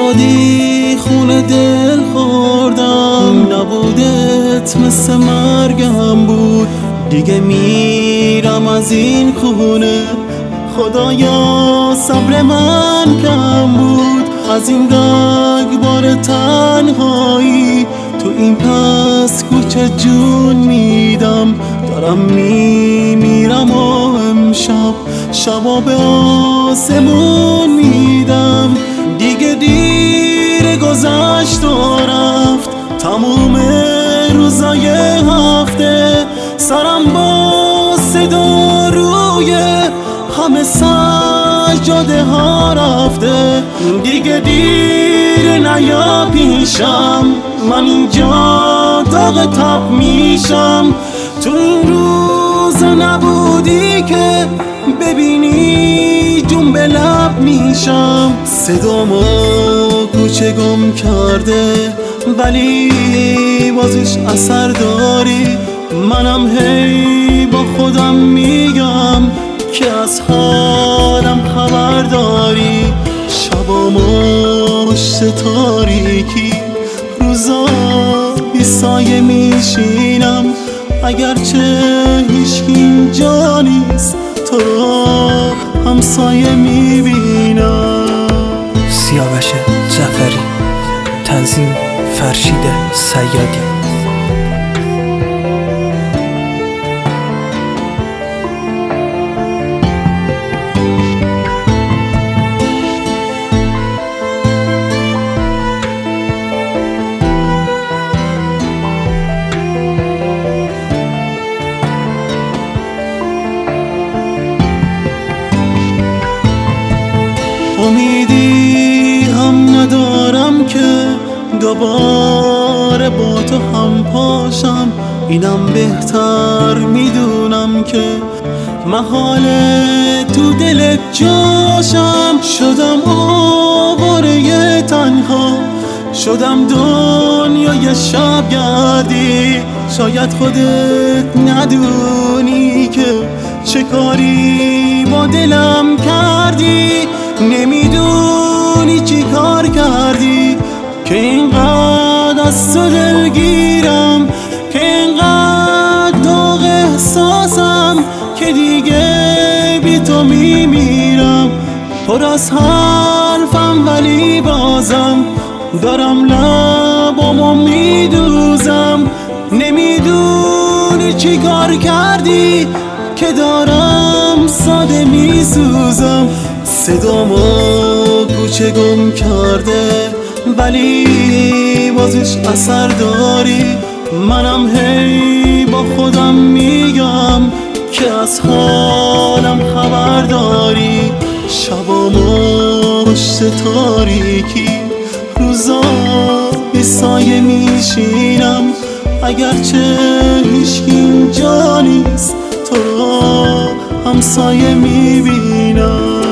دادی خون دل خوردم، نبودت مثل مرگم بود. دیگه میرم از این خونه، خدایا صبر من کم بود. از این رگبار تنهایی تو این پس کوچه جون میدم. دارم میمیرم و امشب شبا به آسمون میدم. دیگه دیر گذشت و رفت تموم روزای هفته، سرم با صدا روی همه سجاده ها رفته. دیگه دیر نیا پیشم، من اینجا داغ تب میشم. تو این روز نبودی که ببینی جون به لب میشم. صدامو کوچه گم کرده ولی بازش اثر داری. منم هی با خودم میگم که از حالم خبر داری. شبا مشت تاریکی، روزا بی سایه میشینم. اگرچه هیچکی اینجا نیست تو را همسایه میبینم. سیاوش جعفری، تنظیم فرشید صیادی. امیدی هم ندارم که دوباره با تو هم پاشم. اینم بهتر میدونم که محاله تو دلت جاشم. شدم آواره تنها، شدم دنیای شب گردی. شاید خودت ندونی که چه کاری با دلم کردی. نمیدونی چی کار کردی که اینقدر از تو دلگیرم، که اینقدر داغ احساسم که دیگه بی تو میمیرم. پر از حرفم ولی بازم دارم لبامو میدوزم. نمیدونی چی کار کردی که دارم ساده میسوزم. صدامو کوچه گم کرده ولی بازش اثر داری. منم هی با خودم میگم که از حالم خبر داری. شبا مشت تاریکی، روزا بی سایه میشینم. اگرچه هیچکی اینجا نیست تو را همسایه میبینم.